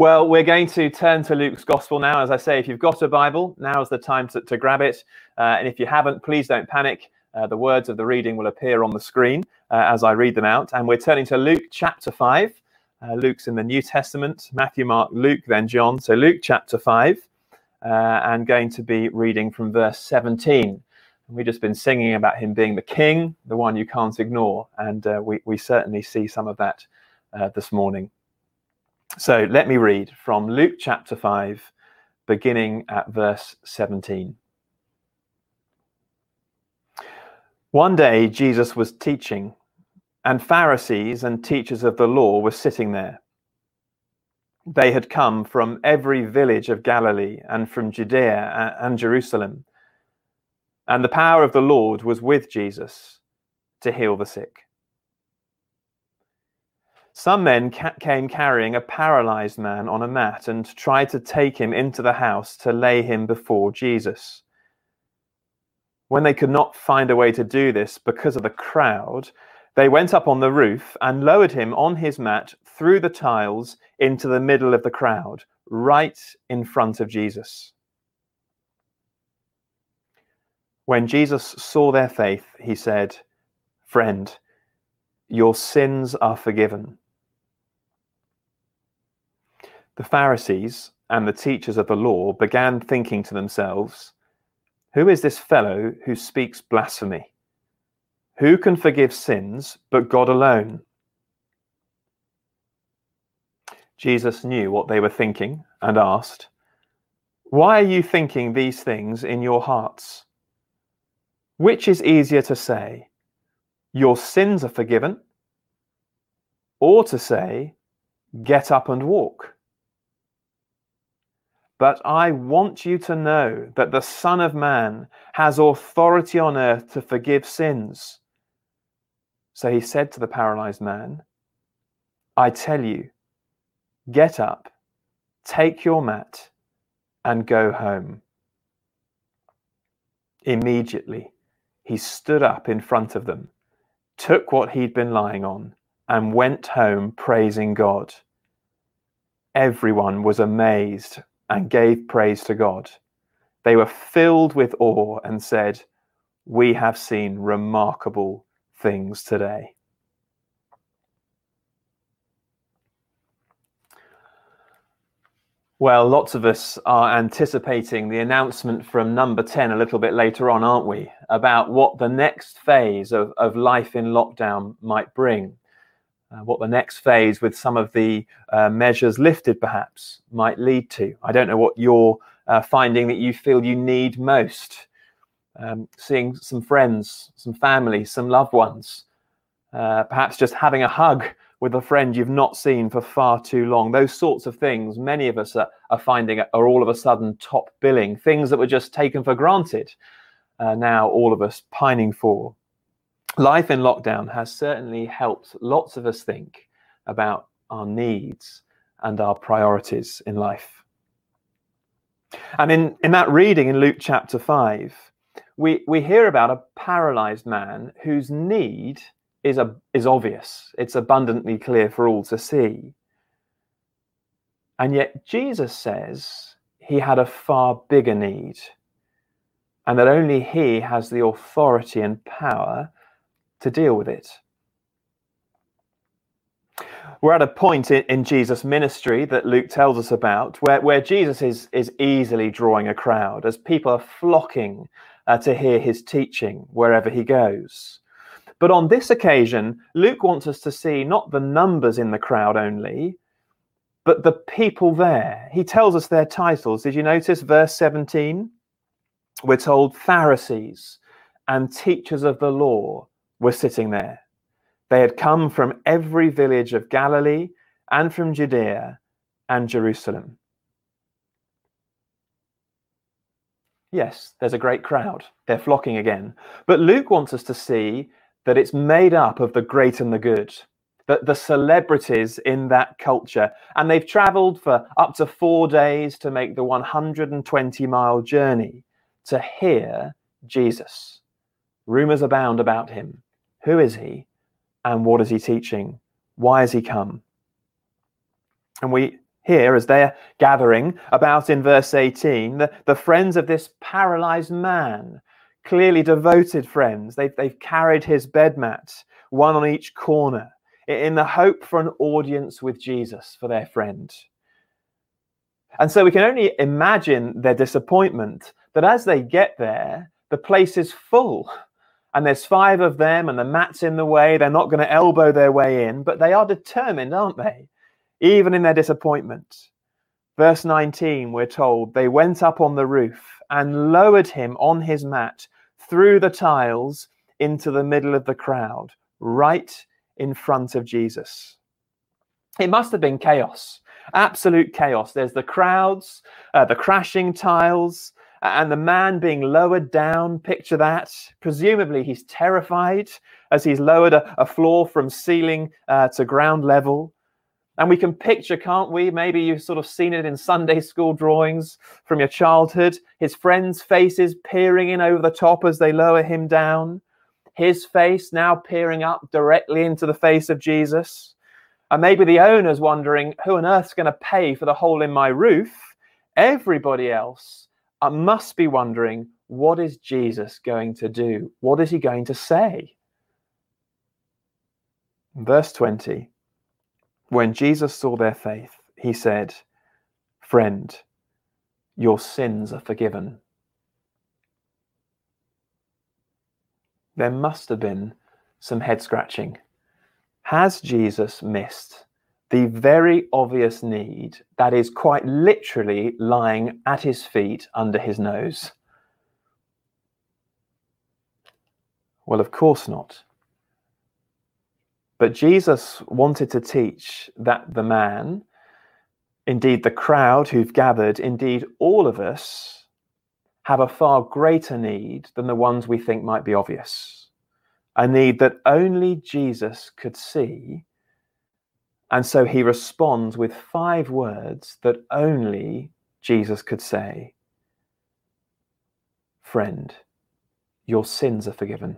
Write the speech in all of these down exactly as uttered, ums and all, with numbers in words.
Well, we're going to turn to Luke's Gospel now. As I say, if you've got a Bible, now's the time to, to grab it. Uh, and if you haven't, please don't panic. Uh, the words of the reading will appear on the screen uh, as I read them out. And we're turning to Luke chapter five. Uh, Luke's in the New Testament, Matthew, Mark, Luke, then John. So Luke chapter five, uh, and going to be reading from verse seventeen. And we've just been singing about him being the king, the one you can't ignore. And uh, we, we certainly see some of that uh, this morning. So let me read from Luke chapter five, beginning at verse seventeen. One day Jesus was teaching, and Pharisees and teachers of the law were sitting there. They had come from every village of Galilee and from Judea and Jerusalem. And the power of the Lord was with Jesus to heal the sick. Some men ca- came carrying a paralyzed man on a mat and tried to take him into the house to lay him before Jesus. When they could not find a way to do this because of the crowd, they went up on the roof and lowered him on his mat through the tiles into the middle of the crowd, right in front of Jesus. When Jesus saw their faith, he said, "Friend, your sins are forgiven." The Pharisees and the teachers of the law began thinking to themselves, "Who is this fellow who speaks blasphemy? Who can forgive sins but God alone?" Jesus knew what they were thinking and asked, "Why are you thinking these things in your hearts? Which is easier to say, 'Your sins are forgiven,' or to say, 'Get up and walk'? But I want you to know that the Son of Man has authority on earth to forgive sins." So he said to the paralyzed man, "I tell you, get up, take your mat, and go home." Immediately, he stood up in front of them, took what he'd been lying on, and went home praising God. Everyone was amazed and gave praise to God. They were filled with awe and said, "We have seen remarkable things today." Well, lots of us are anticipating the announcement from Number ten a little bit later on, aren't we? About what the next phase of, of life in lockdown might bring. Uh, what the next phase with some of the uh, measures lifted perhaps might lead to. I don't know what you're uh, finding that you feel you need most. Um, seeing some friends, some family, some loved ones. Uh, perhaps just having a hug with a friend you've not seen for far too long. Those sorts of things many of us are, are finding are all of a sudden top billing. Things that were just taken for granted. Uh, now all of us pining for. Life in lockdown has certainly helped lots of us think about our needs and our priorities in life. And in, in that reading in Luke chapter five, we, we hear about a paralyzed man whose need is, a, is obvious. It's abundantly clear for all to see. And yet Jesus says he had a far bigger need, and that only he has the authority and power to deal with it. We're at a point in, in Jesus' ministry that Luke tells us about where, where Jesus is, is easily drawing a crowd as people are flocking uh, to hear his teaching wherever he goes. But on this occasion, Luke wants us to see not the numbers in the crowd only, but the people there. He tells us their titles. Did you notice verse seventeen? We're told Pharisees and teachers of the law were sitting there. They had come from every village of Galilee and from Judea and Jerusalem. Yes, there's a great crowd. They're flocking again. But Luke wants us to see that it's made up of the great and the good, that the celebrities in that culture, and they've traveled for up to four days to make the one hundred twenty mile journey to hear Jesus. Rumors abound about him. Who is he? And what is he teaching? Why has he come? And we Here, as they're gathering about in verse eighteen, the, the friends of this paralyzed man, clearly devoted friends, they've, they've carried his bed mat, one on each corner, in the hope for an audience with Jesus for their friend. And so we can only imagine their disappointment that as they get there, the place is full. And there's five of them and the mat's in the way. They're not going to elbow their way in, but they are determined, aren't they? Even in their disappointment. Verse nineteen, we're told, they went up on the roof and lowered him on his mat through the tiles into the middle of the crowd, right in front of Jesus. It must have been chaos, absolute chaos. There's the crowds, uh, the crashing tiles, and the man being lowered down. Picture that. Presumably he's terrified as he's lowered a, a floor from ceiling uh, to ground level. And we can picture, can't we? Maybe you've sort of seen it in Sunday school drawings from your childhood. His friends' faces peering in over the top as they lower him down. His face now peering up directly into the face of Jesus. And maybe the owner's wondering, who on earth's going to pay for the hole in my roof? Everybody else uh, must be wondering, what is Jesus going to do? What is he going to say? Verse twenty. When Jesus saw their faith, he said, "Friend, your sins are forgiven." There must have been some head scratching. Has Jesus missed the very obvious need that is quite literally lying at his feet under his nose? Well, of course not. But Jesus wanted to teach that the man, indeed the crowd who've gathered, indeed all of us, have a far greater need than the ones we think might be obvious. A need that only Jesus could see. And so he responds with five words that only Jesus could say. Friend, your sins are forgiven.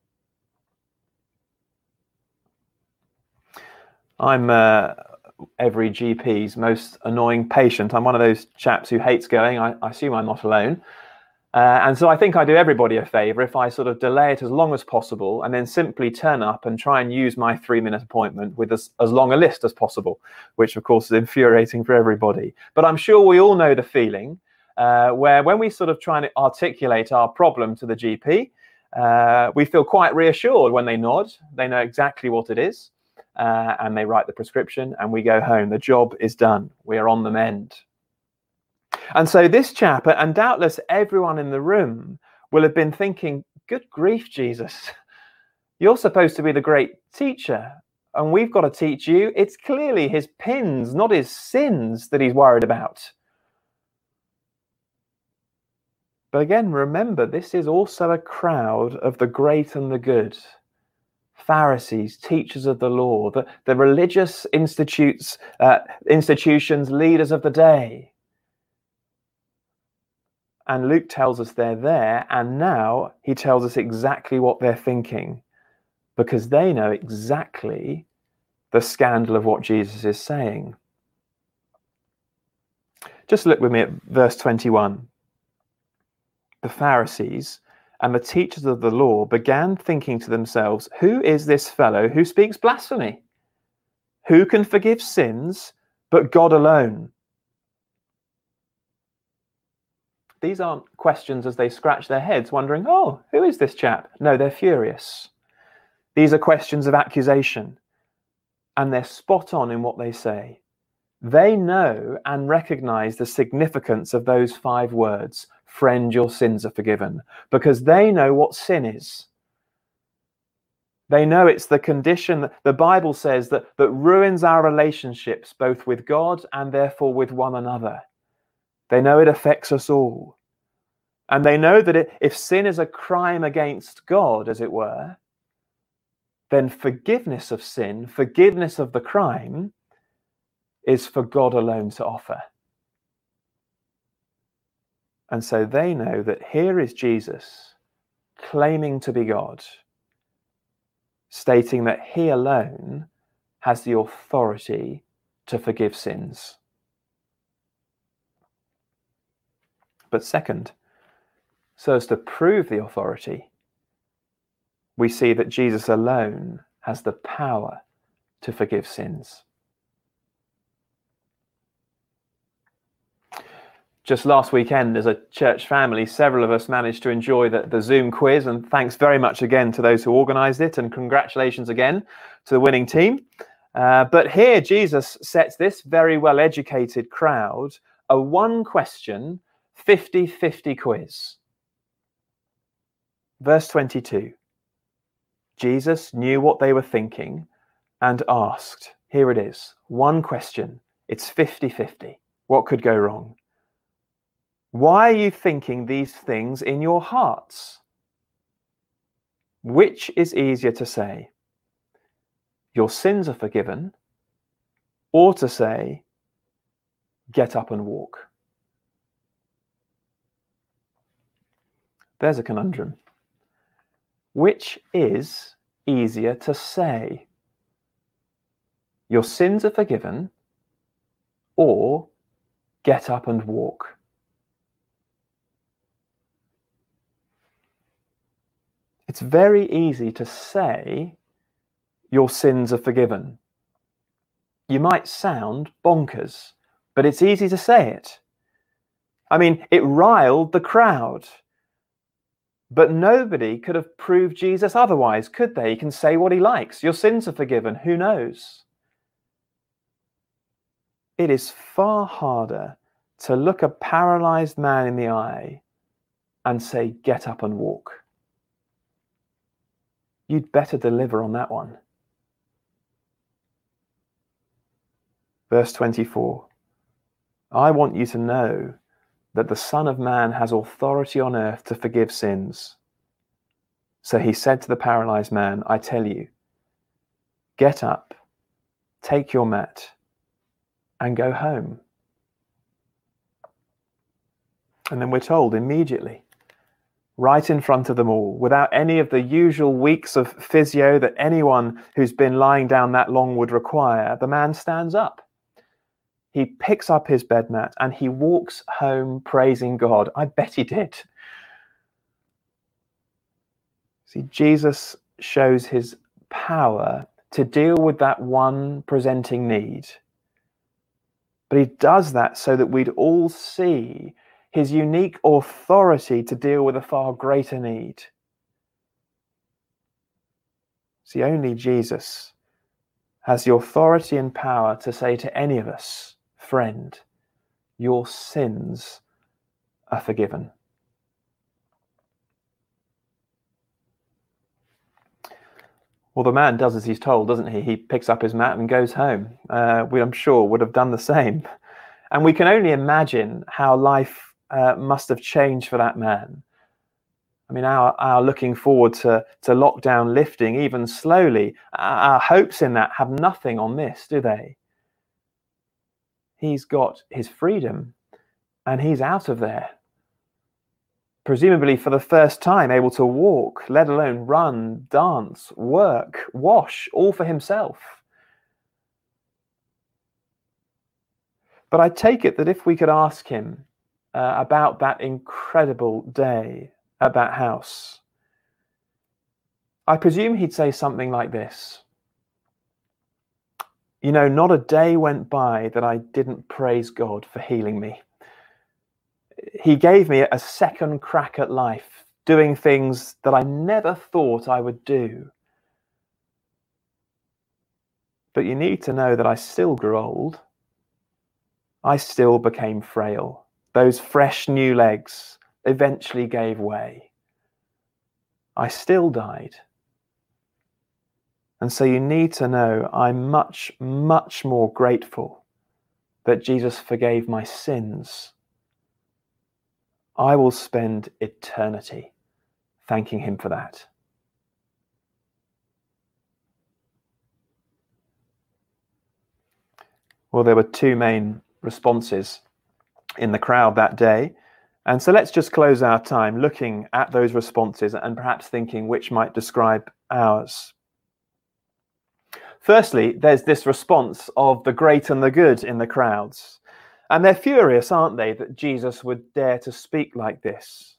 I'm uh, every G P's most annoying patient. I'm one of those chaps who hates going. I, I assume I'm not alone. Uh, and so I think I do everybody a favour if I sort of delay it as long as possible and then simply turn up and try and use my three-minute appointment with as, as long a list as possible, which of course is infuriating for everybody. But I'm sure we all know the feeling uh, where when we sort of try and articulate our problem to the G P, uh, we feel quite reassured when they nod. They know exactly what it is. Uh, and they write the prescription and we go home. The job is done. We are on the mend. And so this chap, and doubtless everyone in the room, will have been thinking, good grief, Jesus, you're supposed to be the great teacher and we've got to teach you. It's clearly his pins, not his sins, that he's worried about. But again, remember, this is also a crowd of the great and the good. Pharisees, teachers of the law, the, the religious institutes, uh, institutions, leaders of the day. And Luke tells us they're there, and now he tells us exactly what they're thinking, because they know exactly the scandal of what Jesus is saying. Just look with me at verse twenty-one. The Pharisees and the teachers of the law began thinking to themselves, who is this fellow who speaks blasphemy? Who can forgive sins but God alone? These aren't questions as they scratch their heads, wondering, oh, who is this chap? No, they're furious. These are questions of accusation, and they're spot on in what they say. They know and recognize the significance of those five words, friend, your sins are forgiven, because they know what sin is. They know it's the condition that the Bible says that, that ruins our relationships, both with God and therefore with one another. They know it affects us all. And they know that it, if sin is a crime against God, as it were, then forgiveness of sin, forgiveness of the crime, is for God alone to offer. And so they know that here is Jesus claiming to be God, stating that he alone has the authority to forgive sins. But second, so as to prove the authority, we see that Jesus alone has the power to forgive sins. Just last weekend, as a church family, several of us managed to enjoy the, the Zoom quiz, and thanks very much again to those who organised it, and congratulations again to the winning team. Uh, but here Jesus sets this very well-educated crowd a one-question, fifty-fifty quiz. Verse twenty-two. Jesus knew what they were thinking and asked. Here it is. One question. It's fifty-fifty. What could go wrong? Why are you thinking these things in your hearts? Which is easier to say? Your sins are forgiven, or to say, get up and walk? There's a conundrum. Which is easier to say? Your sins are forgiven, or get up and walk? It's very easy to say your sins are forgiven. You might sound bonkers, but it's easy to say it. I mean, it riled the crowd. But nobody could have proved Jesus otherwise, could they? He can say what he likes. Your sins are forgiven. Who knows? It is far harder to look a paralyzed man in the eye and say, get up and walk. You'd better deliver on that one. Verse twenty-four. I want you to know that the Son of Man has authority on earth to forgive sins. So he said to the paralyzed man, I tell you, get up, take your mat, and go home. And then we're told immediately, right in front of them all, without any of the usual weeks of physio that anyone who's been lying down that long would require, the man stands up. He picks up his bed mat and he walks home praising God. I bet he did. See, Jesus shows his power to deal with that one presenting need. But he does that so that we'd all see his unique authority to deal with a far greater need. See, only Jesus has the authority and power to say to any of us, friend, your sins are forgiven. Well, the man does as he's told, doesn't he? He picks up his mat and goes home. Uh, we, I'm sure, would have done the same. And we can only imagine how life uh, must have changed for that man. I mean, our, our looking forward to, to lockdown lifting, even slowly, our, our hopes in that have nothing on this, do they? He's got his freedom and he's out of there. Presumably for the first time able to walk, let alone run, dance, work, wash, all for himself. But I take it that if we could ask him uh, about that incredible day at that house, I presume he'd say something like this. You know, not a day went by that I didn't praise God for healing me. He gave me a second crack at life, doing things that I never thought I would do. But you need to know that I still grew old. I still became frail. Those fresh new legs eventually gave way. I still died. And so you need to know I'm much, much more grateful that Jesus forgave my sins. I will spend eternity thanking him for that. Well, there were two main responses in the crowd that day. And so let's just close our time looking at those responses and perhaps thinking which might describe ours. Firstly, there's this response of the great and the good in the crowds. And they're furious, aren't they, that Jesus would dare to speak like this?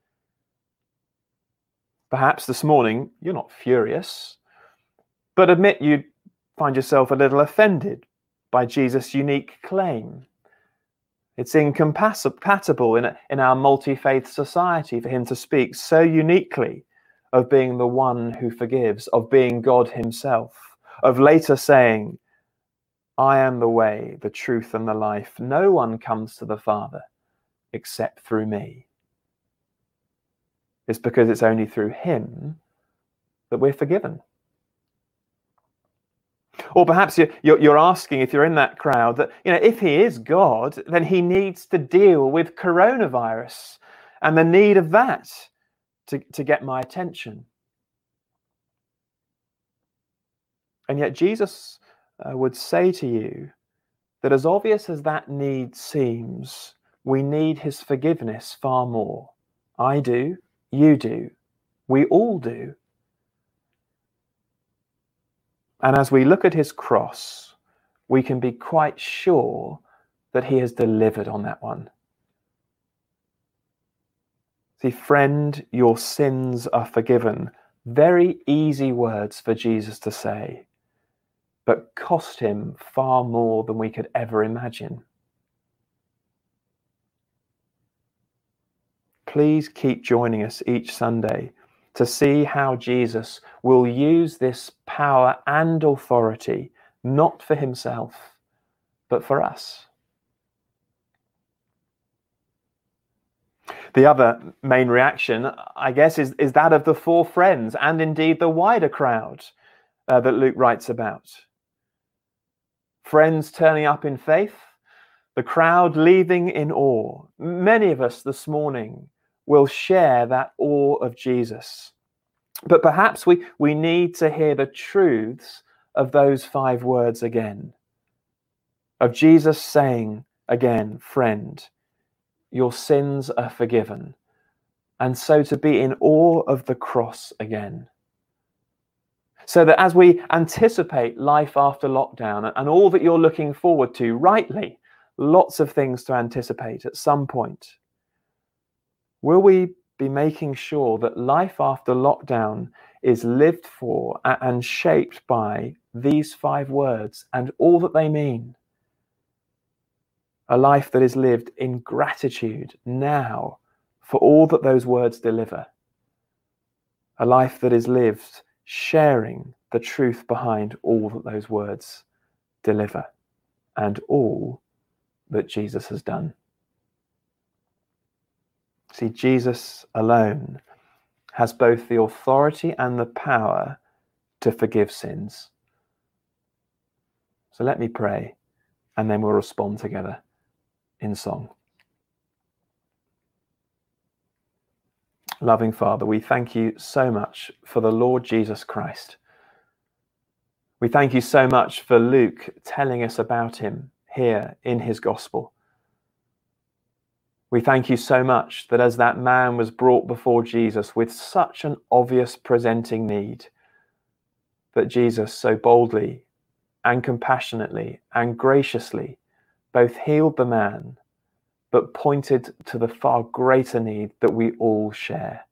Perhaps this morning you're not furious, but admit you find yourself a little offended by Jesus' unique claim. It's incompatible in, a, in our multi-faith society for him to speak so uniquely of being the one who forgives, of being God himself, of later saying, I am the way, the truth, and the life. No one comes to the Father except through me. It's because it's only through him that we're forgiven. Or perhaps you're asking, if you're in that crowd, that, you know, if he is God, then he needs to deal with coronavirus and the need of that to, to get my attention. And yet Jesus uh, would say to you that as obvious as that need seems, we need his forgiveness far more. I do, you do, we all do. And as we look at his cross, we can be quite sure that he has delivered on that one. See, friend, your sins are forgiven. Very easy words for Jesus to say, but cost him far more than we could ever imagine. Please keep joining us each Sunday to see how Jesus will use this power and authority, not for himself, but for us. The other main reaction, I guess, is, is that of the four friends and indeed the wider crowd uh, that Luke writes about. Friends turning up in faith, the crowd leaving in awe. Many of us this morning will share that awe of Jesus. But perhaps we, we need to hear the truths of those five words again. Of Jesus saying again, friend, your sins are forgiven. And so to be in awe of the cross again. So that as we anticipate life after lockdown and all that you're looking forward to, rightly, lots of things to anticipate at some point, will we be making sure that life after lockdown is lived for and shaped by these five words and all that they mean? A life that is lived in gratitude now for all that those words deliver. A life that is lived sharing the truth behind all that those words deliver and all that Jesus has done. See, Jesus alone has both the authority and the power to forgive sins. So let me pray, and then we'll respond together in song. Loving Father, we thank you so much for the Lord Jesus Christ. We thank you so much for Luke telling us about him here in his gospel. We thank you so much that as that man was brought before Jesus with such an obvious presenting need, that Jesus so boldly and compassionately and graciously both healed the man, but pointed to the far greater need that we all share.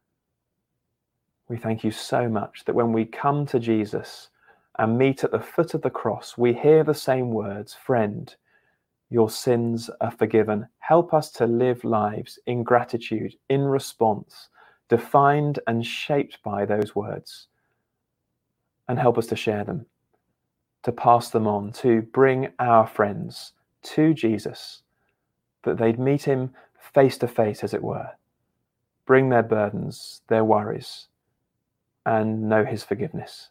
We thank you so much that when we come to Jesus and meet at the foot of the cross, we hear the same words, friend, your sins are forgiven. Help us to live lives in gratitude, in response, defined and shaped by those words. And help us to share them, to pass them on, to bring our friends to Jesus, that they'd meet him face to face, as it were, bring their burdens, their worries, and know his forgiveness.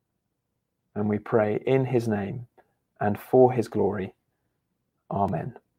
And we pray in his name and for his glory. Amen.